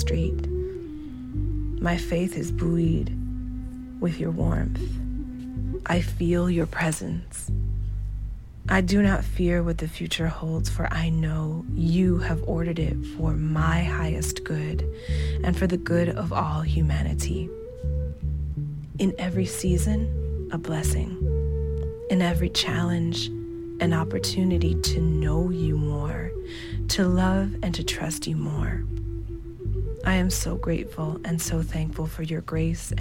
street. My faith is buoyed with your warmth. I feel your presence. I do not fear what the future holds, for I know you have ordered it for my highest good and for the good of all humanity. In every season, a blessing. In every challenge, an opportunity to know you more, to love and to trust you more. I am so grateful and so thankful for your grace